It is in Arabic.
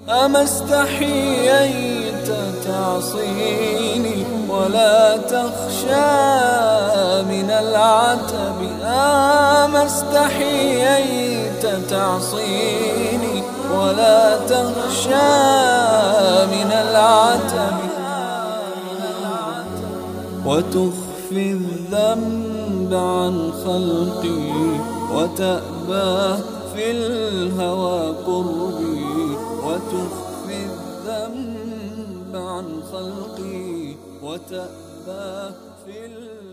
أما استحييت تعصيني ولا تخشى من العتب؟ أما استحييت تعصيني ولا تخشى من العتب؟ وتخفي الذنب عن خلقي وتأبى في الهوى قربي. وتخفي الذنب عن خلقي وتأبى في الهوى